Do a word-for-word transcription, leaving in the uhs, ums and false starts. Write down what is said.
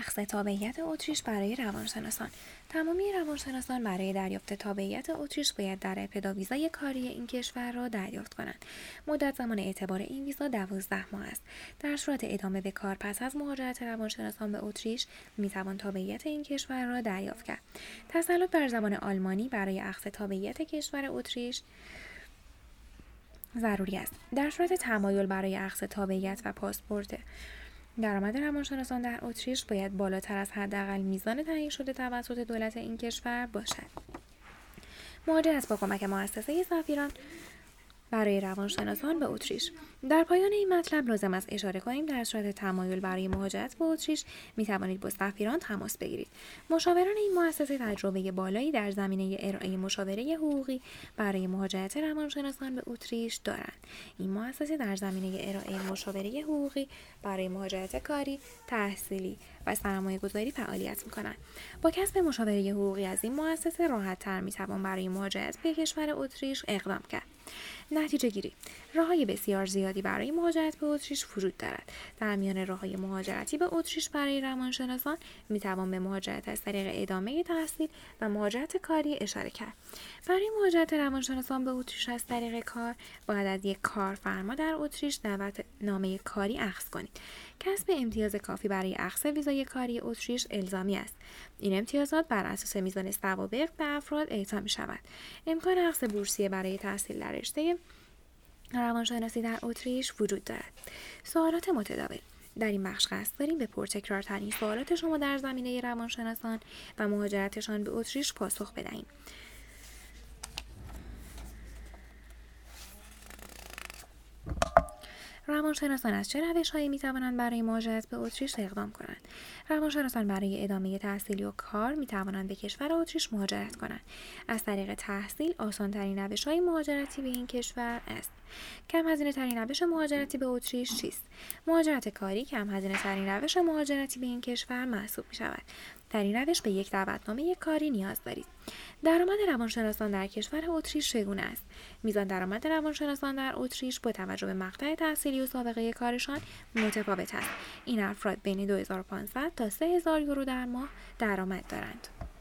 اخذ تابعیت اتریش برای روانشناسان. تمامی روانشناسان برای دریافت تابعیت اتریش باید در ابتدا ویزای کاری این کشور را دریافت کنند. مدت زمان اعتبار این ویزا دوازده ماه است. در صورت ادامه به کار پس از مهاجرت روانشناسان به اتریش میتوان تابعیت این کشور را دریافت کرد. تسلط بر زبان آلمانی برای اخذ تابعیت کشور اتریش ضروری است. در صورت تمایل برای اخذ تابعیت و پاسپورت درآمد روانشناسان در اتریش باید بالاتر از حداقل میزان تعیین شده توسط دولت این کشور باشد. مهاجرت با کمک مؤسسه سفیران برای روانشناسان به اتریش. در پایان این مطلب لازم است اشاره کنیم در صورت تمایل برای مهاجرت به اتریش می توانید با سفیران تماس بگیرید. مشاوران این مؤسسه تجربه بالایی در زمینه ارائه مشاوره حقوقی برای مهاجرت روانشناسان به اتریش دارند. این مؤسسه در زمینه ارائه مشاوره حقوقی برای مهاجرت کاری، تحصیلی و سرمایه‌گذاری فعالیت می‌کنند. با کسب مشاوره حقوقی از این مؤسسه راحت‌تر می‌توان برای مهاجرت به کشور اتریش اقدام کرد. نتیجه گیری: راه‌های بسیار زیادی برای مهاجرت به اتریش وجود دارد. در میان راه‌های مهاجرتی به اتریش برای روانشناسان می‌توان به مهاجرت از طریق ادامه تحصیل و مهاجرت کاری اشاره کرد. برای مهاجرت روانشناسان به اتریش از طریق کار باید از یک کارفرما در اتریش دعوتنامه کاری اخذ کنید. کسب امتیاز کافی برای اخذ ویزای کاری اتریش الزامی است. این امتیازات بر اساس میزان سوابق به افراد اعطا می‌شود. امکان اخذ بورسیه برای تحصیل در رشته روانشناسی در اتریش وجود دارد. سوالات متداول: در این بخش قصد داریم به پرتکرارترین سوالات شما در زمینه روانشناسان و مهاجرتشان به اتریش پاسخ بدهیم. روانشناسان از چه روش‌هایی می‌توانند برای مهاجرت به اتریش اقدام کنند؟ روانشناسان برای ادامه تحصیلی و کار می‌توانند به کشور اتریش مهاجرت کنند. از طریق تحصیل آسان‌ترین روش‌های مهاجرتی به این کشور است. کم هزینه ترین روش مهاجرتی به اتریش چیست؟ مهاجرت کاری کم هزینه ترین روش مهاجرتی به این کشور محسوب می‌شود. در این روش به یک دعوتنامه کاری نیاز دارید. درآمد روانشناسان در کشور اتریش چگونه است؟ میزان درآمد روانشناسان در اتریش با توجه به مقطع تحصیلی و سابقه کارشان متفاوت است. این افراد بین دو هزار و پانصد تا سه هزار یورو در ماه درآمد دارند.